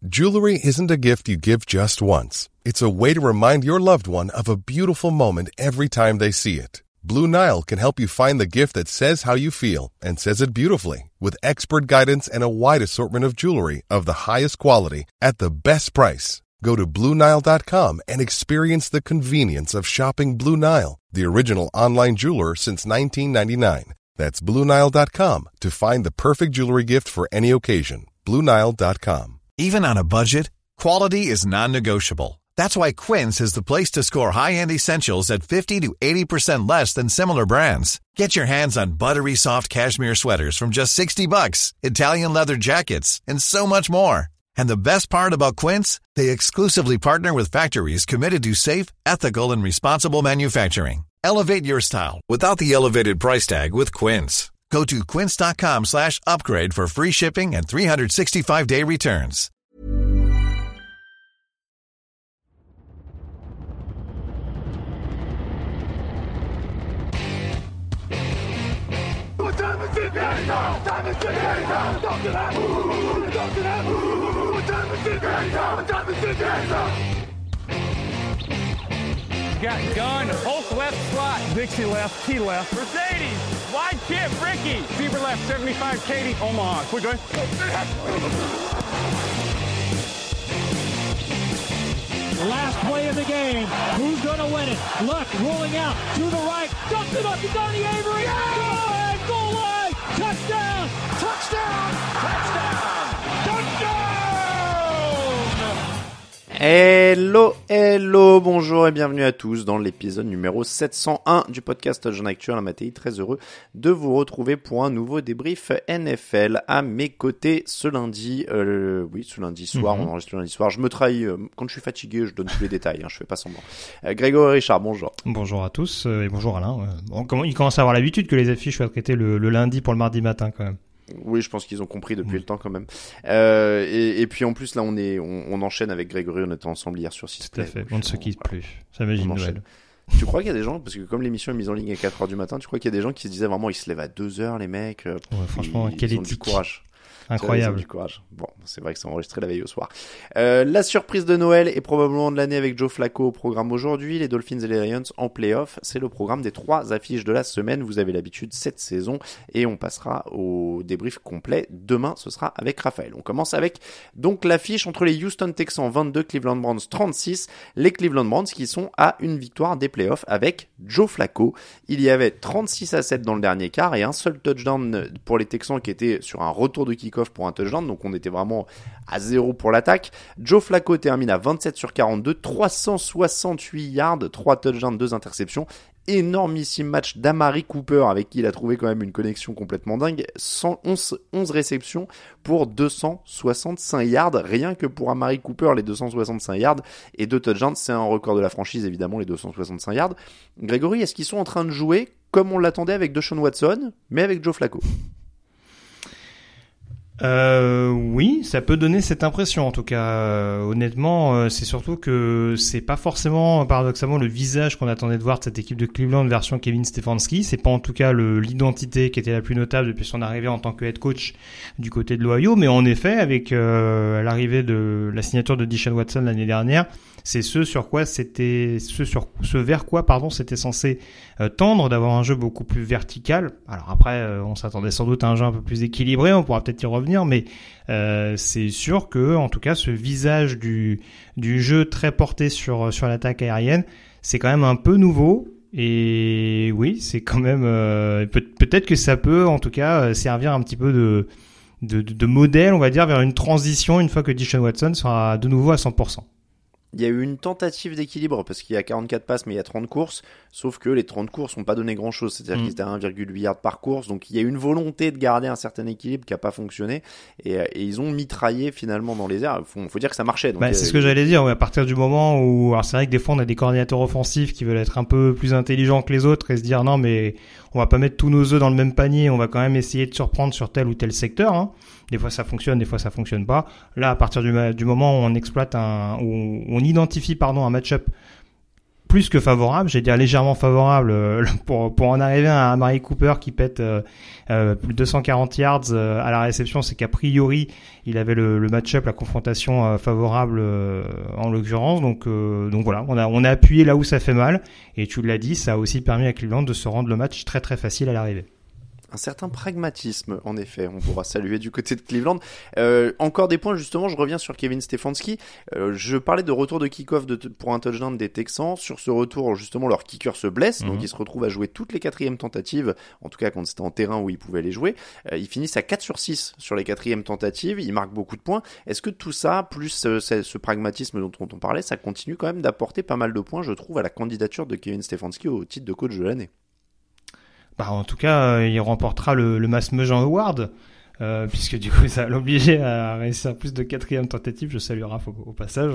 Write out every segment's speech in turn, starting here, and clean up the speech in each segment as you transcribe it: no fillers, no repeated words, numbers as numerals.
Jewelry isn't a gift you give just once. It's a way to remind your loved one of a beautiful moment every time they see it. Blue Nile can help you find the gift that says how you feel and says it beautifully, with expert guidance and a wide assortment of jewelry of the highest quality at the best price. Go to BlueNile.com and experience the convenience of shopping Blue Nile, the original online jeweler since 1999. That's BlueNile.com to find the perfect jewelry gift for any occasion. BlueNile.com. Even on a budget, quality is non-negotiable. That's why Quince is the place to score high-end essentials at 50 to 80% less than similar brands. Get your hands on buttery soft cashmere sweaters from just $60, Italian leather jackets, and so much more. And the best part about Quince, they exclusively partner with factories committed to safe, ethical, and responsible manufacturing. Elevate your style without the elevated price tag with Quince. Go to quince.com/upgrade for free shipping and 365-day returns. What time is it now? Time is it now? Talk to that. Talk to that. What time is it now? What time is it now? Got gun, Hulk left slot, Dixie left, T left, Mercedes, wide chip, Ricky, Fever left, 75, Katie, Omaha. Quick, go ahead. Last play of the game. Who's going to win it? Luck rolling out to the right. Dumps it up to Donnie Avery. Yeah! Go ahead, goal line. Touchdown. Touchdown. Touchdown. Touchdown. Hello, bonjour et bienvenue à tous dans l'épisode numéro 701 du podcast Jean Actuel. Mattei, très heureux de vous retrouver pour un nouveau débrief NFL à mes côtés ce lundi. Ce lundi soir, on enregistre le lundi soir. Je me trahis, quand je suis fatigué, je donne tous les détails, je fais pas semblant. Grégory Richard, bonjour. Bonjour à tous et bonjour Alain. Il commence à avoir l'habitude que les affiches soient traitées le lundi pour le mardi matin quand même. Oui, je pense qu'ils ont compris depuis le temps quand même. Et puis en plus là on enchaîne avec Grégory, on était ensemble hier sur Sisplay. Tout à fait, on ne se quitte plus. Ça m'imagine Noël. Tu crois qu'il y a des gens, parce que comme l'émission est mise en ligne à 4h du matin, tu crois qu'il y a des gens qui se disaient vraiment ils se lèvent à 2h les mecs, franchement, quelle éthique. Du courage. Incroyable. Du courage. Bon, c'est vrai que c'est enregistré la veille au soir. La surprise de Noël et probablement de l'année avec Joe Flacco au programme aujourd'hui. Les Dolphins et les Lions en play-off. C'est le programme des 3 affiches de la semaine. Vous avez l'habitude cette saison et on passera au débrief complet. Demain, ce sera avec Raphaël. On commence avec donc l'affiche entre les Houston Texans 22, Cleveland Browns 36. Les Cleveland Browns qui sont à une victoire des play-offs avec Joe Flacco. Il y avait 36-7 dans le dernier quart et un seul touchdown pour les Texans qui était sur un retour de kick-off pour un touchdown, donc on était vraiment à 0 pour l'attaque. Joe Flacco termine à 27 sur 42, 368 yards, 3 touchdowns, 2 interceptions. Énormissime match d'Amari Cooper avec qui il a trouvé quand même une connexion complètement dingue. 11 réceptions pour 265 yards. Rien que pour Amari Cooper, les 265 yards et 2 touchdowns, c'est un record de la franchise évidemment, les 265 yards. Grégory, est-ce qu'ils sont en train de jouer comme on l'attendait avec Deshaun Watson, mais avec Joe Flacco? Oui, ça peut donner cette impression en tout cas. Honnêtement, c'est surtout que c'est pas forcément, paradoxalement, le visage qu'on attendait de voir de cette équipe de Cleveland version Kevin Stefanski. C'est pas en tout cas l'identité qui était la plus notable depuis son arrivée en tant que head coach du côté de l'Ohio. Mais en effet, avec l'arrivée de la signature de Deshaun Watson l'année dernière, c'est ce vers quoi c'était censé tendre, d'avoir un jeu beaucoup plus vertical. Alors après, on s'attendait sans doute à un jeu un peu plus équilibré, on pourra peut-être y revenir, mais c'est sûr que, en tout cas, ce visage du jeu très porté sur l'attaque aérienne, c'est quand même un peu nouveau. Et oui, c'est quand même peut-être que ça peut, en tout cas, servir un petit peu de modèle, on va dire, vers une transition une fois que Deshaun Watson sera de nouveau à 100%. Il y a eu une tentative d'équilibre parce qu'il y a 44 passes mais il y a 30 courses, sauf que les 30 courses n'ont pas donné grand chose, c'est-à-dire qu'ils étaient à 1,8 yard par course, donc il y a eu une volonté de garder un certain équilibre qui n'a pas fonctionné et ils ont mitraillé finalement dans les airs. Faut dire que ça marchait. Donc c'est ce que j'allais dire, à partir du moment où, alors c'est vrai que des fois on a des coordinateurs offensifs qui veulent être un peu plus intelligents que les autres et se dire non mais on va pas mettre tous nos œufs dans le même panier, on va quand même essayer de surprendre sur tel ou tel secteur, hein. Des fois ça fonctionne, des fois ça fonctionne pas. Là, à partir du moment où on exploite où on identifie un match-up plus que favorable, j'allais dire légèrement favorable pour en arriver à Amari Cooper qui pète plus de 240 yards à la réception. C'est qu'a priori il avait le match-up, la confrontation favorable en l'occurrence. Donc voilà, on a appuyé là où ça fait mal, et tu l'as dit, ça a aussi permis à Cleveland de se rendre le match très très facile à l'arrivée. Un certain pragmatisme, en effet, on pourra saluer du côté de Cleveland. Encore des points, justement, je reviens sur Kevin Stefanski. Je parlais de retour de kick-off pour un touchdown des Texans. Sur ce retour, justement, leur kicker se blesse, donc ils se retrouvent à jouer toutes les 4e tentatives, en tout cas quand c'était en terrain où ils pouvaient les jouer. Ils finissent à 4/6 sur les 4e tentatives, ils marquent beaucoup de points. Est-ce que tout ça, plus ce pragmatisme dont on parlait, ça continue quand même d'apporter pas mal de points, je trouve, à la candidature de Kevin Stefanski au titre de coach de l'année? En tout cas, il remportera le Masmejean Award, puisque du coup, ça l'obligeait à réussir plus de 4e tentatives. Je salue Raph au passage.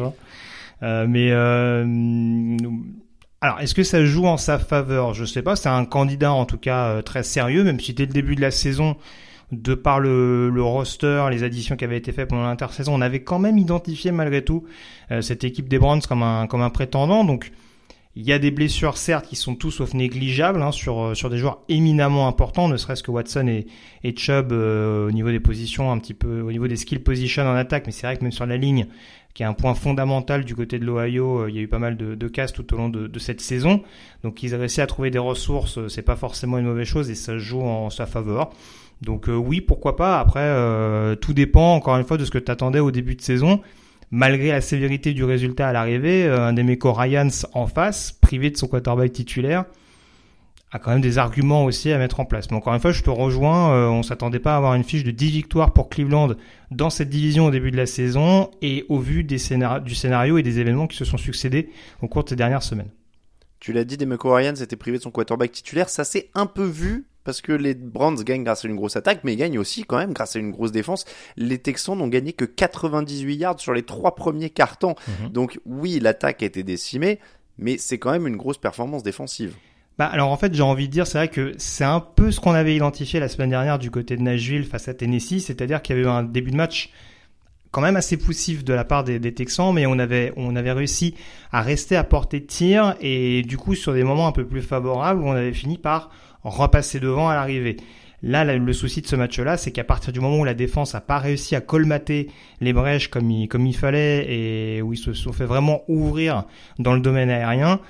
Alors, est-ce que ça joue en sa faveur? Je sais pas. C'est un candidat, en tout cas, très sérieux, même si dès le début de la saison, de par le roster, les additions qui avaient été faites pendant l'intersaison, on avait quand même identifié malgré tout cette équipe des Browns comme un prétendant. Donc, il y a des blessures, certes, qui sont tout sauf négligeables sur des joueurs éminemment importants, ne serait-ce que Watson et Chubb au niveau des positions, un petit peu au niveau des skill positions en attaque. Mais c'est vrai que même sur la ligne, qui est un point fondamental du côté de l'Ohio, il y a eu pas mal de casses tout au long de cette saison. Donc ils ont réussi à trouver des ressources, c'est pas forcément une mauvaise chose, et ça joue en sa faveur. Donc oui, pourquoi pas. Après, tout dépend encore une fois de ce que tu attendais au début de saison. Malgré la sévérité du résultat à l'arrivée, un Demeco Ryans en face, privé de son quarterback titulaire, a quand même des arguments aussi à mettre en place. Mais encore une fois, je te rejoins, on s'attendait pas à avoir une fiche de 10 victoires pour Cleveland dans cette division au début de la saison, et au vu du scénario et des événements qui se sont succédés au cours de ces dernières semaines. Tu l'as dit, Demeco Ryans était privé de son quarterback titulaire, ça s'est un peu vu, parce que les Browns gagnent grâce à une grosse attaque, mais ils gagnent aussi quand même grâce à une grosse défense. Les Texans n'ont gagné que 98 yards sur les 3 premiers quart-temps. Donc oui, l'attaque a été décimée, mais c'est quand même une grosse performance défensive. Alors en fait, j'ai envie de dire, c'est vrai que c'est un peu ce qu'on avait identifié la semaine dernière du côté de Nashville face à Tennessee, c'est-à-dire qu'il y avait eu un début de match quand même assez poussif de la part des Texans, mais on avait réussi à rester à portée de tir, et du coup sur des moments un peu plus favorables, on avait fini par repasser devant à l'arrivée. Là, le souci de ce match-là, c'est qu'à partir du moment où la défense a pas réussi à colmater les brèches comme il fallait, et où ils se sont fait vraiment ouvrir dans le domaine aérien,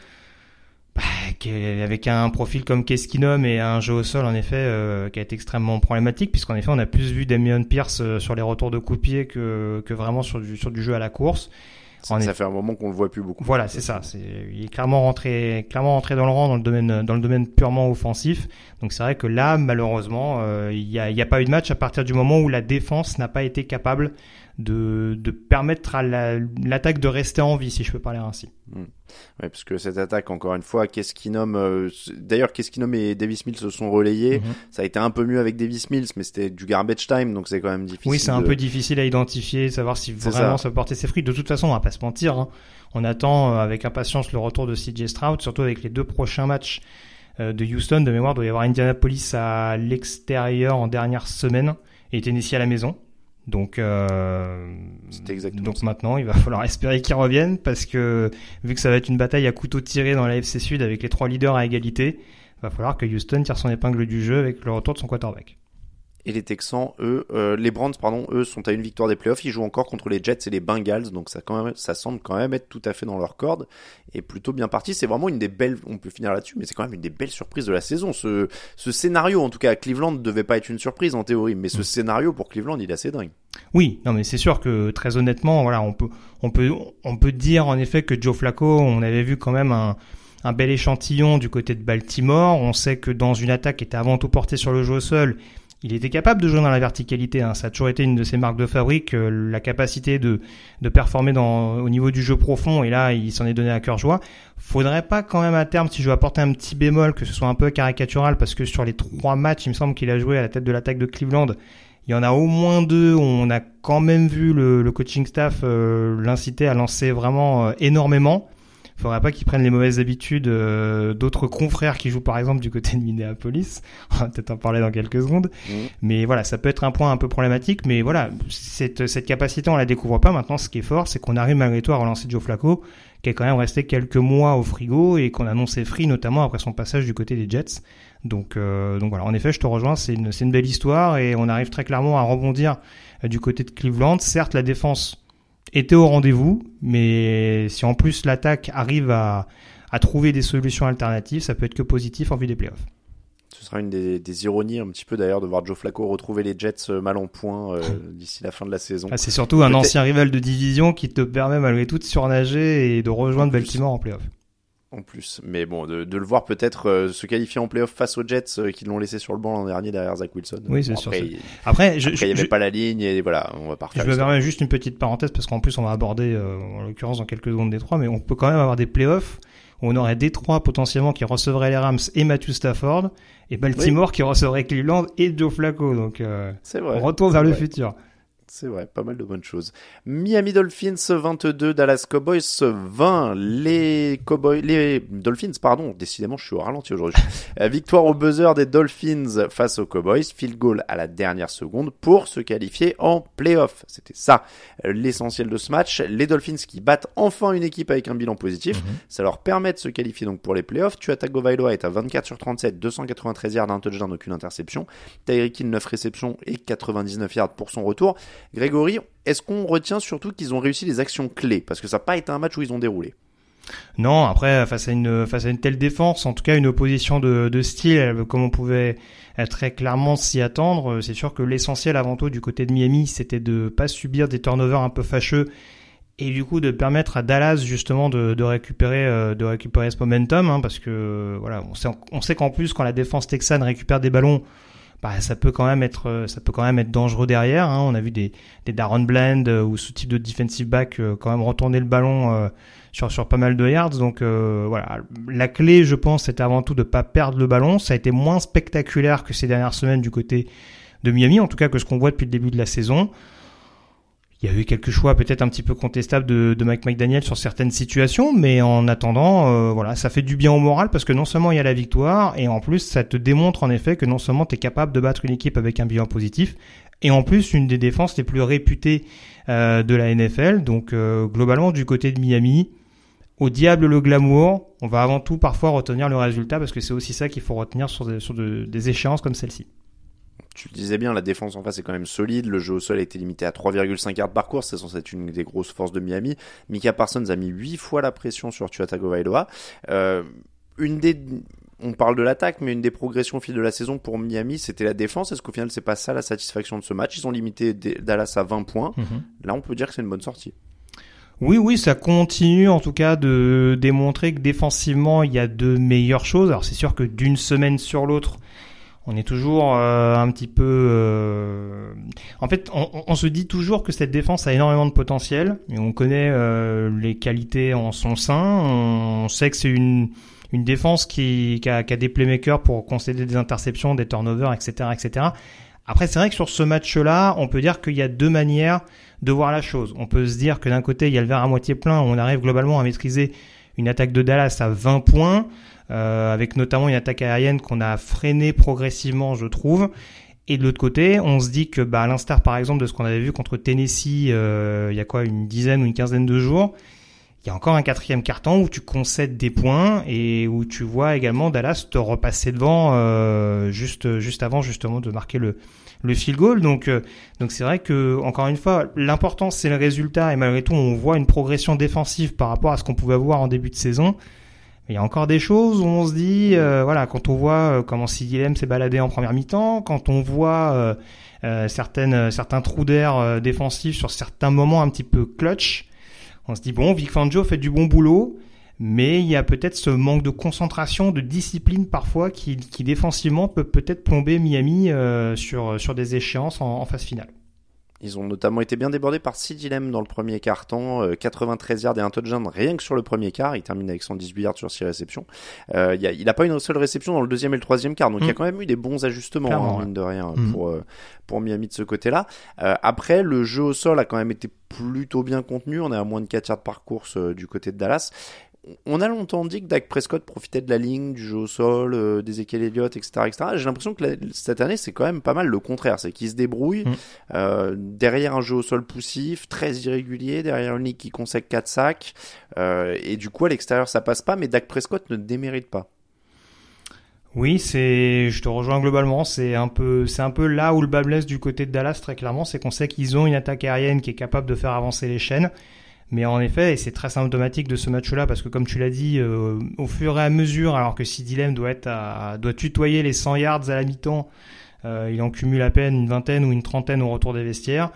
avec un profil comme Case Keenum et un jeu au sol en effet qui a été extrêmement problématique, puisqu'en effet on a plus vu Dameon Pierce sur les retours de coups de pied que vraiment sur du jeu à la course. Ça fait un moment qu'on le voit plus beaucoup. Voilà, c'est ça. Il est clairement rentré dans le rang dans le domaine purement offensif. Donc c'est vrai que là, malheureusement, il y a pas eu de match à partir du moment où la défense n'a pas été capable de permettre à l'attaque de rester en vie, si je peux parler ainsi. Ouais, parce que cette attaque, encore une fois, d'ailleurs Case Keenum et Davis Mills se sont relayés. Ça a été un peu mieux avec Davis Mills, mais c'était du garbage time, donc c'est quand même difficile. Oui, c'est un peu difficile à identifier, savoir si vraiment ça peut porter ses fruits. De toute façon, on va pas se mentir, on attend avec impatience le retour de CJ Stroud, surtout avec les 2 prochains matchs de Houston. De mémoire, il doit y avoir Indianapolis à l'extérieur en dernière semaine et Tennessee à la maison. Donc maintenant, il va falloir espérer qu'ils reviennent, parce que vu que ça va être une bataille à couteau tiré dans la AFC Sud avec les 3 leaders à égalité, il va falloir que Houston tire son épingle du jeu avec le retour de son quarterback. Et les Texans, les Browns, eux, sont à une victoire des playoffs. Ils jouent encore contre les Jets et les Bengals, donc ça semble quand même être tout à fait dans leur corde et plutôt bien parti. C'est vraiment une des belles, on peut finir là-dessus, mais c'est quand même une des belles surprises de la saison. Ce scénario, en tout cas à Cleveland, ne devait pas être une surprise en théorie, mais ce scénario pour Cleveland, il est assez dingue. Oui, non, mais c'est sûr que très honnêtement, voilà, on peut dire en effet que Joe Flacco, on avait vu quand même un bel échantillon du côté de Baltimore. On sait que dans une attaque qui était avant tout portée sur le jeu au sol, il était capable de jouer dans la verticalité, Ça a toujours été une de ses marques de fabrique, la capacité de performer au niveau du jeu profond, et là, il s'en est donné à cœur joie. Faudrait pas quand même à terme, si je veux apporter un petit bémol, que ce soit un peu caricatural, parce que sur les 3 matchs, il me semble qu'il a joué à la tête de l'attaque de Cleveland, il y en a au moins 2 où on a quand même vu le coaching staff l'inciter à lancer vraiment énormément. faudrait pas qu'ils prennent les mauvaises habitudes d'autres confrères qui jouent par exemple du côté de Minneapolis. On va peut-être en parler dans quelques secondes. Mais voilà, ça peut être un point un peu problématique. Mais voilà, cette capacité, on la découvre pas. Maintenant, ce qui est fort, c'est qu'on arrive malgré tout à relancer Joe Flacco, qui est quand même resté quelques mois au frigo et qu'on annonçait free, notamment après son passage du côté des Jets. Donc voilà, en effet, je te rejoins, c'est une belle histoire et on arrive très clairement à rebondir du côté de Cleveland. Certes, la défense était au rendez-vous, mais si en plus l'attaque arrive à trouver des solutions alternatives, ça peut être que positif en vue des playoffs. Ce sera une des ironies un petit peu d'ailleurs de voir Joe Flacco retrouver les Jets mal en point d'ici la fin de la saison. C'est surtout un ancien rival de division qui te permet malgré tout de surnager et de rejoindre Baltimore en playoff. En plus, mais bon, de le voir peut-être se qualifier en playoff face aux Jets qui l'ont laissé sur le banc l'an dernier derrière Zach Wilson. Oui, c'est bon, sûr. Après, il n'y avait pas la ligne et voilà, on va pas refaire. Je me permets juste une petite parenthèse parce qu'en plus on va aborder, en l'occurrence dans quelques secondes Détroit, mais on peut quand même avoir des playoffs où on aurait Détroit potentiellement qui recevrait les Rams et Matthew Stafford et Baltimore qui recevrait Cleveland et Joe Flacco. Donc c'est vrai, on retourne vers le futur. C'est vrai, pas mal de bonnes choses. Miami Dolphins 22, Dallas Cowboys 20. Les Dolphins, pardon, décidément je suis au ralenti aujourd'hui. Victoire au buzzer des Dolphins face aux Cowboys, field goal à la dernière seconde pour se qualifier en playoff. C'était ça l'essentiel de ce match. Les Dolphins qui battent enfin une équipe avec un bilan positif, ça leur permet de se qualifier donc pour les playoffs. Tua Tagovailoa est à 24 sur 37, 293 yards, un touchdown, aucune interception. Tyreek Hill 9 réceptions et 99 yards pour son retour. Grégory, est-ce qu'on retient surtout qu'ils ont réussi les actions clés ? Parce que ça n'a pas été un match où ils ont déroulé. Non, après, face à une telle défense, en tout cas une opposition de style, comme on pouvait très clairement s'y attendre, c'est sûr que l'essentiel avant tout du côté de Miami, c'était de pas subir des turnovers un peu fâcheux et du coup de permettre à Dallas justement de récupérer ce momentum, hein, parce que voilà, on sait qu'en plus quand la défense texane récupère des ballons, ça peut quand même être dangereux derrière, hein. On a vu des Darren Bland ou ce type de defensive back quand même retourner le ballon sur pas mal de yards. Donc voilà, la clé, je pense, c'était avant tout de pas perdre le ballon. Ça a été moins spectaculaire que ces dernières semaines du côté de Miami, en tout cas que ce qu'on voit depuis le début de la saison. Il y a eu quelques choix peut-être un petit peu contestables de Mike McDaniel sur certaines situations, mais en attendant, voilà, ça fait du bien au moral parce que non seulement il y a la victoire, et en plus ça te démontre en effet que non seulement tu es capable de battre une équipe avec un bilan positif, et en plus une des défenses les plus réputées de la NFL. Donc globalement du côté de Miami, au diable le glamour, on va avant tout parfois retenir le résultat parce que c'est aussi ça qu'il faut retenir sur des échéances comme celle-ci. Tu le disais bien, la défense en face est quand même solide. Le jeu au sol a été limité à 3,5 yards par course. C'est censé être une des grosses forces de Miami. Micah Parsons a mis 8 fois la pression sur Tua Tagovailoa. On parle de l'attaque, mais une des progressions au fil de la saison pour Miami, c'était la défense. Est-ce qu'au final, c'est pas ça la satisfaction de ce match ? Ils ont limité Dallas à 20 points. Là, on peut dire que c'est une bonne sortie. Oui, ça continue en tout cas de démontrer que défensivement, il y a de meilleures choses. Alors c'est sûr que d'une semaine sur l'autre, on est toujours un petit peu... En fait, on se dit toujours que cette défense a énormément de potentiel. Et on connaît les qualités en son sein. On sait que c'est une défense qui a des playmakers pour concéder des interceptions, des turnovers, etc., etc. Après, c'est vrai que sur ce match-là, on peut dire qu'il y a deux manières de voir la chose. On peut se dire que d'un côté, il y a le verre à moitié plein, où on arrive globalement à maîtriser une attaque de Dallas à 20 points, avec notamment une attaque aérienne qu'on a freinée progressivement, je trouve. Et de l'autre côté, on se dit que, à l'instar par exemple de ce qu'on avait vu contre Tennessee il y a une dizaine ou une quinzaine de jours, il y a encore un quatrième quart-temps où tu concèdes des points et où tu vois également Dallas te repasser devant juste avant justement de marquer le field goal. Donc c'est vrai que encore une fois, l'important c'est le résultat et malgré tout on voit une progression défensive par rapport à ce qu'on pouvait voir en début de saison. Il y a encore des choses où on se dit, quand on voit comment CeeDee Lamb s'est baladé en première mi-temps, quand on voit certains trous d'air défensifs sur certains moments un petit peu clutch, on se dit bon, Vic Fangio fait du bon boulot, mais il y a peut-être ce manque de concentration, de discipline parfois qui défensivement peut peut-être plomber Miami sur des échéances en phase finale. Ils ont notamment été bien débordés par CeeDee Lamb dans le premier quart-temps, 93 yards et un touchdown rien que sur le premier quart. Il termine avec 118 yards sur 6 réceptions. Il n'a pas une seule réception dans le deuxième et le troisième quart, donc il y a quand même eu des bons ajustements, mine de rien, pour Miami de ce côté-là. Après, le jeu au sol a quand même été plutôt bien contenu. On est à moins de 4 yards par course du côté de Dallas. On a longtemps dit que Dak Prescott profitait de la ligne, du jeu au sol, d'Ezekiel Elliott, etc., etc. J'ai l'impression que cette année, c'est quand même pas mal le contraire. C'est qu'il se débrouille derrière un jeu au sol poussif, très irrégulier, derrière une ligne qui consacre 4 sacs. Et du coup, à l'extérieur, ça passe pas, mais Dak Prescott ne démérite pas. Oui, je te rejoins globalement. C'est un peu là où le bas blesse du côté de Dallas, très clairement. C'est qu'on sait qu'ils ont une attaque aérienne qui est capable de faire avancer les chaînes. Mais en effet, et c'est très symptomatique de ce match-là, parce que comme tu l'as dit, au fur et à mesure, alors que CeeDee Lamb doit tutoyer les 100 yards à la mi-temps, il en cumule à peine une vingtaine ou une trentaine au retour des vestiaires.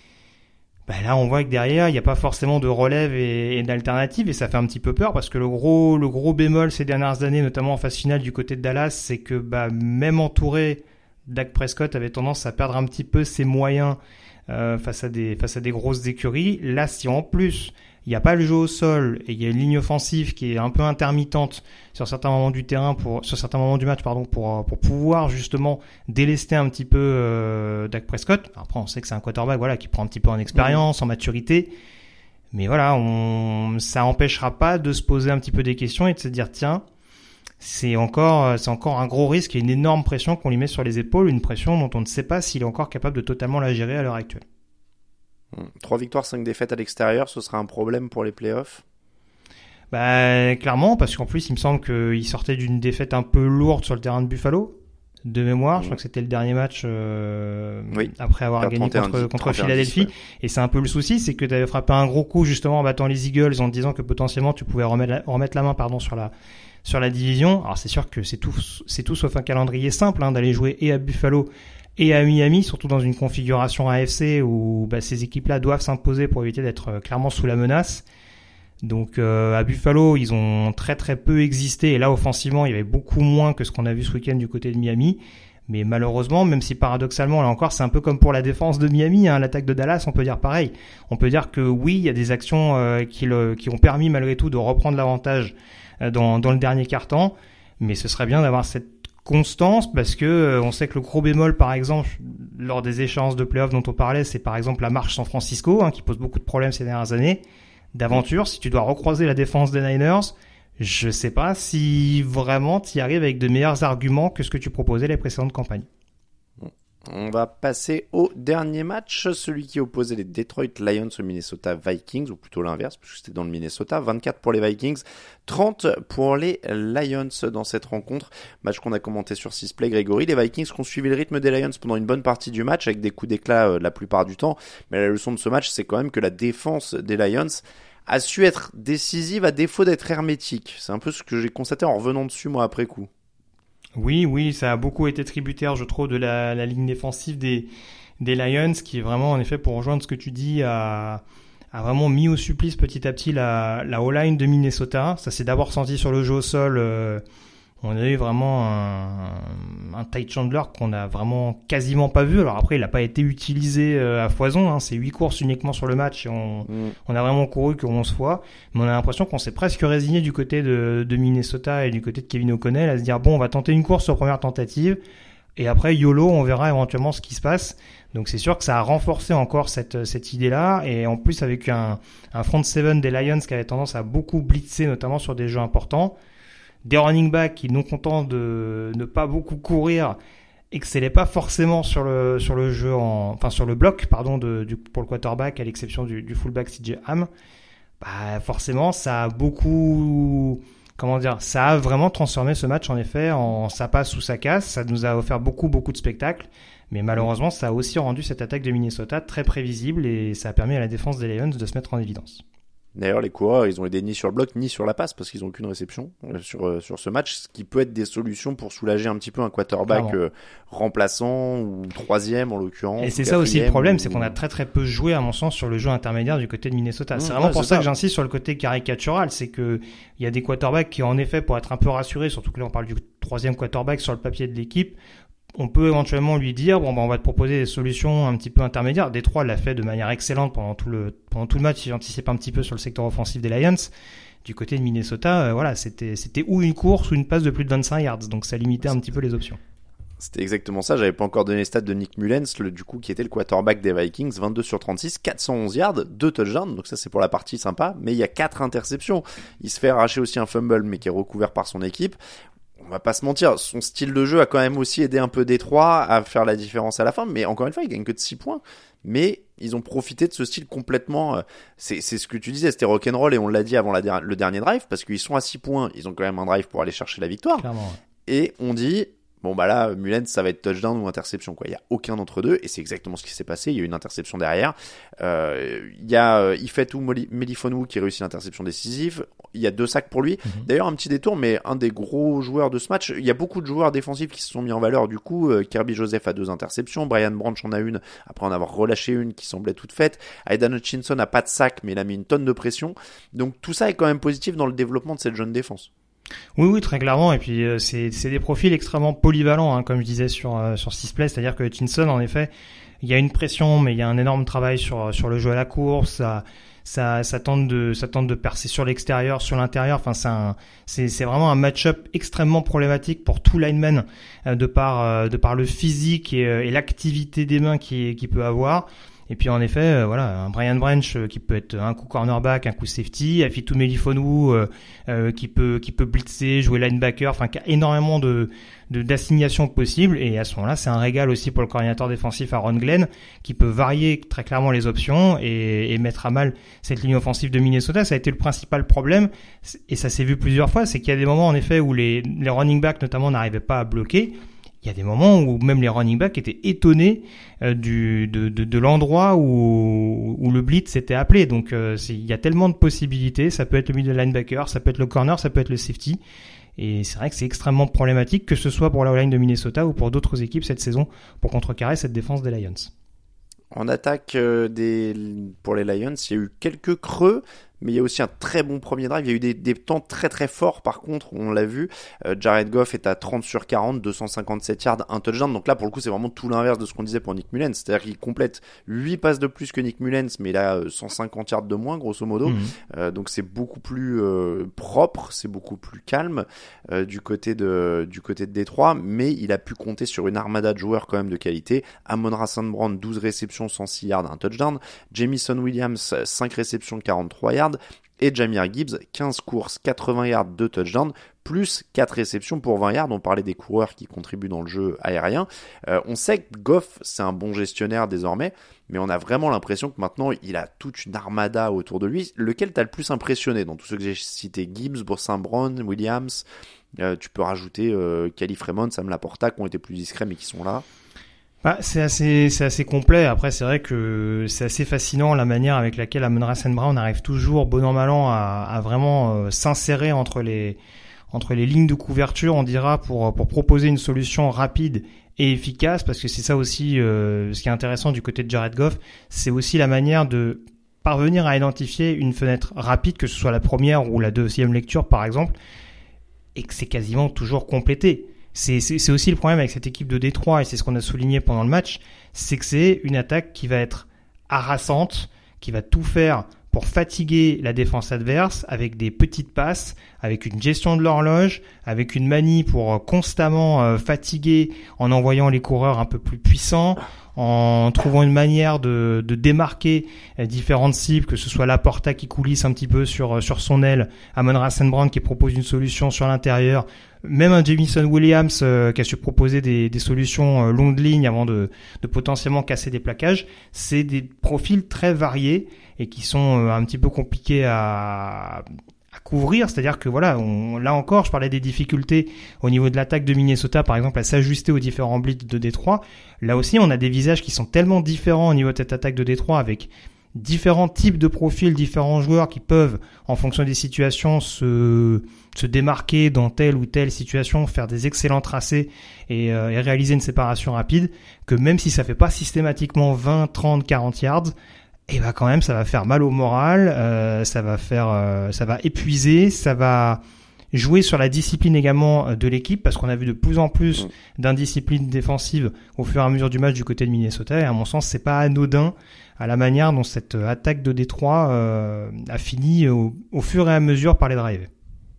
Là, on voit que derrière, il n'y a pas forcément de relève et d'alternative, et ça fait un petit peu peur, parce que le gros bémol ces dernières années, notamment en phase finale du côté de Dallas, c'est que même entouré, Dak Prescott avait tendance à perdre un petit peu ses moyens face à des grosses écuries. Là, si en plus il n'y a pas le jeu au sol et il y a une ligne offensive qui est un peu intermittente sur certains moments du terrain, sur certains moments du match, pour pouvoir justement délester un petit peu Dak Prescott. Après, on sait que c'est un quarterback, qui prend un petit peu en expérience, en maturité, mais voilà, ça empêchera pas de se poser un petit peu des questions et de se dire tiens, c'est encore un gros risque et une énorme pression qu'on lui met sur les épaules, une pression dont on ne sait pas s'il est encore capable de totalement la gérer à l'heure actuelle. 3 victoires, 5 défaites à l'extérieur, ce sera un problème pour les playoffs? Clairement, parce qu'en plus, il me semble qu'il sortait d'une défaite un peu lourde sur le terrain de Buffalo, de mémoire. Je crois que c'était le dernier match après avoir gagné contre Philadelphie. Et c'est un peu le souci, c'est que tu avais frappé un gros coup justement en battant les Eagles, en te disant que potentiellement tu pouvais remettre la main sur la division. Alors c'est sûr que c'est tout sauf un calendrier simple d'aller jouer et à Buffalo et à Miami, surtout dans une configuration AFC où ces équipes-là doivent s'imposer pour éviter d'être clairement sous la menace. Donc à Buffalo, ils ont très très peu existé, et là offensivement, il y avait beaucoup moins que ce qu'on a vu ce week-end du côté de Miami. Mais malheureusement, même si paradoxalement, là encore, c'est un peu comme pour la défense de Miami, l'attaque de Dallas, on peut dire pareil. On peut dire que oui, il y a des actions qui ont permis malgré tout de reprendre l'avantage dans le dernier quart-temps, mais ce serait bien d'avoir cette constance, parce que on sait que le gros bémol, par exemple, lors des échéances de play-off dont on parlait, c'est par exemple la marche San Francisco, qui pose beaucoup de problèmes ces dernières années. D'aventure, si tu dois recroiser la défense des Niners, je sais pas si vraiment tu y arrives avec de meilleurs arguments que ce que tu proposais les précédentes campagnes. On va passer au dernier match, celui qui opposait les Detroit Lions aux Minnesota Vikings, ou plutôt l'inverse, puisque c'était dans le Minnesota. 24 pour les Vikings, 30 pour les Lions dans cette rencontre. Match qu'on a commenté sur 6play, Grégory. Les Vikings qui ont suivi le rythme des Lions pendant une bonne partie du match, avec des coups d'éclat la plupart du temps. Mais la leçon de ce match, c'est quand même que la défense des Lions a su être décisive à défaut d'être hermétique. C'est un peu ce que j'ai constaté en revenant dessus, moi, après coup. Oui, ça a beaucoup été tributaire, je trouve, de la ligne défensive des Lions, qui est vraiment, en effet, pour rejoindre ce que tu dis, a vraiment mis au supplice petit à petit la O-line de Minnesota. Ça s'est d'abord senti sur le jeu au sol. On a eu vraiment un Ty Chandler qu'on a vraiment quasiment pas vu. Alors après, il n'a pas été utilisé à foison. C'est 8 courses uniquement sur le match et on a vraiment couru que 11 fois. Mais on a l'impression qu'on s'est presque résigné du côté de Minnesota et du côté de Kevin O'Connell à se dire bon, on va tenter une course sur première tentative et après YOLO, on verra éventuellement ce qui se passe. Donc c'est sûr que ça a renforcé encore cette idée-là, et en plus avec un front seven des Lions qui avait tendance à beaucoup blitzer, notamment sur des jeux importants. Des running backs qui, non contents de ne pas beaucoup courir, excellaient pas forcément sur le jeu sur le bloc, pour le quarterback, à l'exception du fullback CJ Ham. Forcément, ça a beaucoup, ça a vraiment transformé ce match, en effet, en ça passe ou ça casse. Ça nous a offert beaucoup de spectacles. Mais malheureusement, ça a aussi rendu cette attaque de Minnesota très prévisible, et ça a permis à la défense des Lions de se mettre en évidence. D'ailleurs, les coureurs, ils ont aidé ni sur le bloc ni sur la passe, parce qu'ils n'ont aucune réception sur ce match, ce qui peut être des solutions pour soulager un petit peu un quarterback remplaçant ou troisième en l'occurrence. Et c'est ça aussi le problème, c'est qu'on a très très peu joué, à mon sens, sur le jeu intermédiaire du côté de Minnesota. C'est vraiment pour ça que j'insiste sur le côté caricatural, c'est que il y a des quarterbacks qui, en effet, pour être un peu rassurés, surtout que là on parle du troisième quarterback sur le papier de l'équipe, on peut éventuellement lui dire on va te proposer des solutions un petit peu intermédiaires. Détroit l'a fait de manière excellente pendant tout le match. J'anticipe un petit peu sur le secteur offensif des Lions. Du côté de Minnesota, c'était ou une course ou une passe de plus de 25 yards, donc ça limitait un petit peu les options. C'était exactement ça. J'avais pas encore donné les stats de Nick Mullens, du coup, qui était le quarterback des Vikings. 22 sur 36, 411 yards, 2 touchdowns. Donc ça, c'est pour la partie sympa. Mais il y a 4 interceptions. Il se fait arracher aussi un fumble, mais qui est recouvert par son équipe. On va pas se mentir, son style de jeu a quand même aussi aidé un peu Détroit à faire la différence à la fin. Mais encore une fois, il gagne que de 6 points. Mais ils ont profité de ce style complètement. C'est ce que tu disais, c'était rock'n'roll, et on l'a dit avant le dernier drive, parce qu'ils sont à 6 points. Ils ont quand même un drive pour aller chercher la victoire. Clairement, ouais. Et on dit, bon bah là, Mullens, ça va être touchdown ou interception, quoi. Il y a aucun d'entre deux, et c'est exactement ce qui s'est passé. Il y a eu une interception derrière. Il y a Ifeatu Melifonwu qui réussit l'interception décisive. Il y a 2 sacs pour lui. D'ailleurs, un petit détour, mais un des gros joueurs de ce match. Il y a beaucoup de joueurs défensifs qui se sont mis en valeur. Du coup, Kirby Joseph a 2 interceptions. Brian Branch en a une, après en avoir relâché une qui semblait toute faite. Aidan Hutchinson a pas de sac, mais il a mis une tonne de pression. Donc tout ça est quand même positif dans le développement de cette jeune défense. Oui, très clairement. Et puis c'est des profils extrêmement polyvalents, hein, comme je disais sur Sisplay, c'est-à-dire que Hutchinson, en effet, il y a une pression, mais il y a un énorme travail sur le jeu à la course. Ça tente de percer sur l'extérieur, sur l'intérieur. Enfin, c'est vraiment un match-up extrêmement problématique pour tout lineman de par le physique et l'activité des mains qu'il peut avoir. Et puis en effet, voilà, un Brian Branch qui peut être un coup cornerback, un coup safety, Ifeatu Melifonwu qui peut blitzer, jouer linebacker, enfin qui a énormément d'assignations possibles. Et à ce moment-là, c'est un régal aussi pour le coordinateur défensif Aaron Glenn, qui peut varier très clairement les options et mettre à mal cette ligne offensive de Minnesota. Ça a été le principal problème, et ça s'est vu plusieurs fois, c'est qu'il y a des moments en effet où les running backs notamment n'arrivaient pas à bloquer. Il y a des moments où même les running backs étaient étonnés de l'endroit où le blitz était appelé. Donc il y a tellement de possibilités. Ça peut être le middle linebacker, ça peut être le corner, ça peut être le safety. Et c'est vrai que c'est extrêmement problématique, que ce soit pour la O-line de Minnesota ou pour d'autres équipes cette saison, pour contrecarrer cette défense des Lions. En attaque pour les Lions, il y a eu quelques creux, mais il y a aussi un très bon premier drive. Il y a eu des temps très très forts, par contre, on l'a vu. Jared Goff est à 30 sur 40, 257 yards, un touchdown. Donc là, pour le coup, c'est vraiment tout l'inverse de ce qu'on disait pour Nick Mullens. C'est-à-dire qu'il complète 8 passes de plus que Nick Mullens, mais il a 150 yards de moins, grosso modo. Donc c'est beaucoup plus propre, c'est beaucoup plus calme du côté de Détroit, mais il a pu compter sur une armada de joueurs quand même de qualité. Amon-Ra St. Brown, 12 réceptions, 106 yards, un touchdown. Jamison Williams, 5 réceptions, 43 yards. Et Jahmyr Gibbs, 15 courses, 80 yards, 2 touchdowns, plus 4 réceptions pour 20 yards. On parlait des coureurs qui contribuent dans le jeu aérien. On sait que Goff, c'est un bon gestionnaire désormais, mais on a vraiment l'impression que maintenant, il a toute une armada autour de lui. Lequel t'a le plus impressionné dans tous ceux que j'ai cités? Gibbs, Saint Brown, Williams, tu peux rajouter Kalif Raymond, Sam Laporta, qui ont été plus discrets mais qui sont là. C'est assez complet. Après, c'est vrai que c'est assez fascinant la manière avec laquelle Amon-Ra St. Brown arrive toujours, bon an mal an, à vraiment s'insérer entre les lignes de couverture, on dira, pour proposer une solution rapide et efficace, parce que c'est ça aussi ce qui est intéressant du côté de Jared Goff, c'est aussi la manière de parvenir à identifier une fenêtre rapide, que ce soit la première ou la deuxième lecture par exemple, et que c'est quasiment toujours complété. C'est aussi le problème avec cette équipe de Détroit, et c'est ce qu'on a souligné pendant le match, c'est que c'est une attaque qui va être harassante, qui va tout faire pour fatiguer la défense adverse avec des petites passes, avec une gestion de l'horloge, avec une manie pour constamment fatiguer en envoyant les coureurs un peu plus puissants, en trouvant une manière de démarquer différentes cibles, que ce soit Laporta qui coulisse un petit peu sur son aile, Amon-Ra St. Brown qui propose une solution sur l'intérieur, même un Jamison Williams qui a su proposer des solutions longue ligne avant de potentiellement casser des plaquages. C'est des profils très variés et qui sont un petit peu compliqués à couvrir, c'est-à-dire que voilà, là encore, je parlais des difficultés au niveau de l'attaque de Minnesota, par exemple, à s'ajuster aux différents blitz de Détroit. Là aussi, on a des visages qui sont tellement différents au niveau de cette attaque de Détroit, avec différents types de profils, différents joueurs qui peuvent, en fonction des situations, se démarquer dans telle ou telle situation, faire des excellents tracés et réaliser une séparation rapide, que même si ça fait pas systématiquement 20, 30, 40 yards, et bah quand même ça va faire mal au moral, ça va épuiser, ça va jouer sur la discipline également de l'équipe, parce qu'on a vu de plus en plus d'indiscipline défensive au fur et à mesure du match du côté de Minnesota, et à mon sens c'est pas anodin à la manière dont cette attaque de Détroit a fini au fur et à mesure par les drives.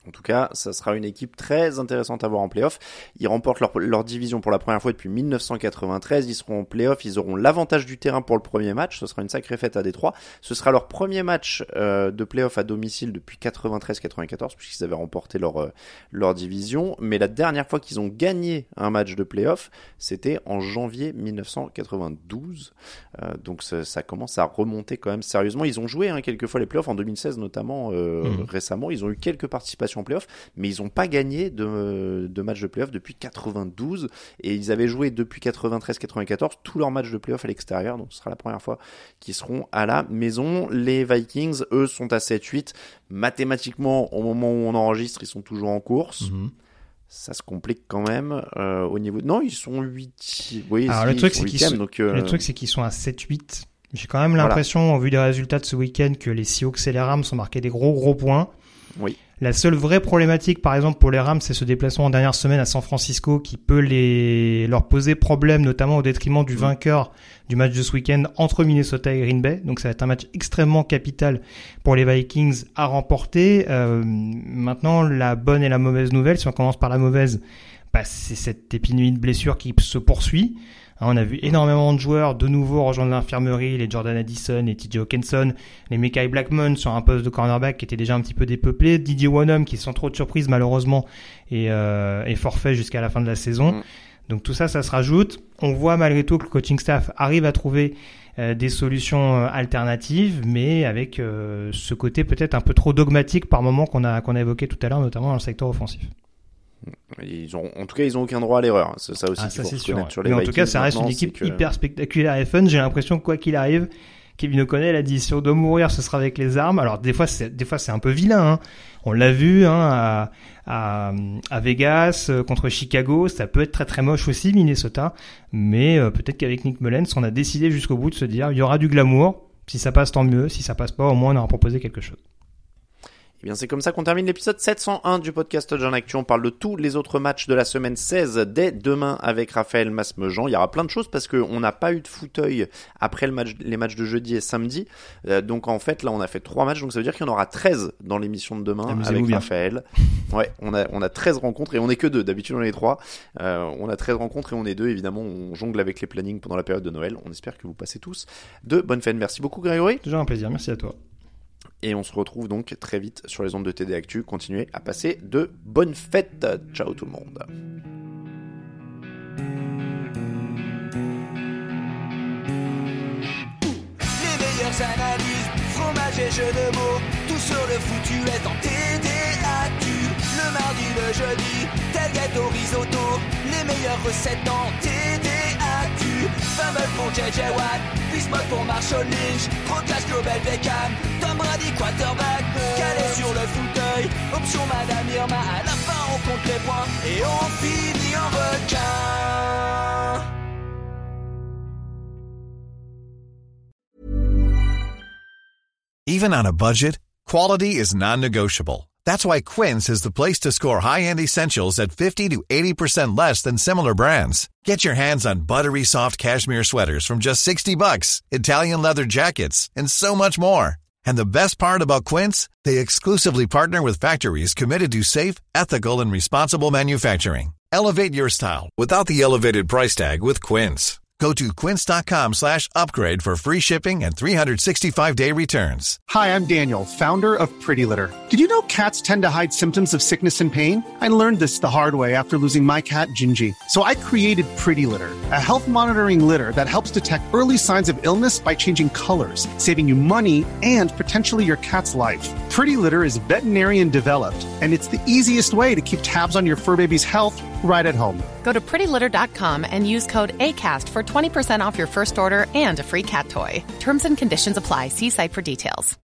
En tout cas, ça sera une équipe très intéressante à voir en play-off. Ils remportent leur division pour la première fois depuis 1993. Ils seront en play-off. Ils auront l'avantage du terrain pour le premier match. Ce sera une sacrée fête à Détroit. Ce sera leur premier match de play-off à domicile depuis 93-94, puisqu'ils avaient remporté leur division. Mais la dernière fois qu'ils ont gagné un match de play-off, c'était en janvier 1992. Donc ça commence à remonter quand même sérieusement. Ils ont joué quelques fois les play-offs, en 2016 notamment, récemment. Ils ont eu quelques participations en play-off, mais ils n'ont pas gagné de match de play-off depuis 92, et ils avaient joué depuis 93-94 tous leurs matchs de play-off à l'extérieur, donc ce sera la première fois qu'ils seront à la maison. Les Vikings, eux, sont à 7-8. Mathématiquement, au moment où on enregistre, ils sont toujours en course. Ça se complique quand même au niveau... Non, ils sont 8. Oui, alors, le truc, c'est qu'ils sont à 7-8. J'ai quand même l'impression, au vu des résultats de ce week-end, que les Seahawks et les Rams ont marqué des gros points. Oui. La seule vraie problématique, par exemple, pour les Rams, c'est ce déplacement en dernière semaine à San Francisco qui peut leur poser problème, notamment au détriment du vainqueur du match de ce week-end entre Minnesota et Green Bay. Donc ça va être un match extrêmement capital pour les Vikings à remporter. Maintenant, la bonne et la mauvaise nouvelle, si on commence par la mauvaise, c'est cette épidémie de blessures qui se poursuit. On a vu énormément de joueurs de nouveau rejoindre l'infirmerie, les Jordan Addison, les TJ Hawkinson, les Mekhi Blackmon sur un poste de cornerback qui était déjà un petit peu dépeuplé, Didier Wonnum qui sans trop de surprise malheureusement est forfait jusqu'à la fin de la saison. Donc tout ça se rajoute. On voit malgré tout que le coaching staff arrive à trouver des solutions alternatives, mais avec ce côté peut-être un peu trop dogmatique par moment qu'on a évoqué tout à l'heure, notamment dans le secteur offensif. En tout cas, ils ont aucun droit à l'erreur. C'est ça aussi qu'il faut reconnaître sur les Vikings. En tout cas, ça reste une équipe hyper spectaculaire et fun. J'ai l'impression que quoi qu'il arrive, Kevin O'Connell a dit si on doit mourir, ce sera avec les armes. Alors des fois c'est un peu vilain. On l'a vu à Vegas contre Chicago. Ça peut être très très moche aussi, Minnesota. Mais peut-être qu'avec Nick Mullens, on a décidé jusqu'au bout de se dire il y aura du glamour. Si ça passe, tant mieux. Si ça passe pas, au moins on aura proposé quelque chose. Eh bien, c'est comme ça qu'on termine l'épisode 701 du podcast Touchdown Actu. On parle de tous les autres matchs de la semaine 16 dès demain avec Raphaël Masmejean. Il y aura plein de choses parce qu'on n'a pas eu de fauteuil après les matchs de jeudi et samedi. Donc, en fait, là, on a fait 3 matchs. Donc, ça veut dire qu'il y en aura 13 dans l'émission de demain avec Raphaël. Ouais, on a 13 rencontres et on n'est que 2. D'habitude, on est 3. On a 13 rencontres et on est 2. Évidemment, on jongle avec les plannings pendant la période de Noël. On espère que vous passez tous de bonnes fêtes. Merci beaucoup, Grégory. Toujours un plaisir. Merci à toi. Et on se retrouve donc très vite sur les ondes de TD Actu. Continuez à passer de bonnes fêtes. Ciao tout le monde. Les meilleures analyses, fromage et jeux de mots, tout sur le foutu est en TD Actu. Le mardi, le jeudi, tailgate au risotto, les meilleures recettes en TD Actu. Fumble pour JJ Watt, Bismuth pour Marshall Lynch, Proclash Global Beckham, Tom Brady quarterback, calé sur le fauteuil, option Madame Irma, à la fin on compte les points et on finit en requin. Even on a budget, quality is non-negotiable. That's why Quince is the place to score high-end essentials at 50 to 80% less than similar brands. Get your hands on buttery soft cashmere sweaters from just $60, Italian leather jackets, and so much more. And the best part about Quince, they exclusively partner with factories committed to safe, ethical, and responsible manufacturing. Elevate your style without the elevated price tag with Quince. Go to quince.com/upgrade for free shipping and 365-day returns. Hi, I'm Daniel, founder of Pretty Litter. Did you know cats tend to hide symptoms of sickness and pain? I learned this the hard way after losing my cat, Gingy. So I created Pretty Litter, a health monitoring litter that helps detect early signs of illness by changing colors, saving you money and potentially your cat's life. Pretty Litter is veterinarian developed, and it's the easiest way to keep tabs on your fur baby's health right at home. Go to prettylitter.com and use code ACAST for 20% off your first order and a free cat toy. Terms and conditions apply. See site for details.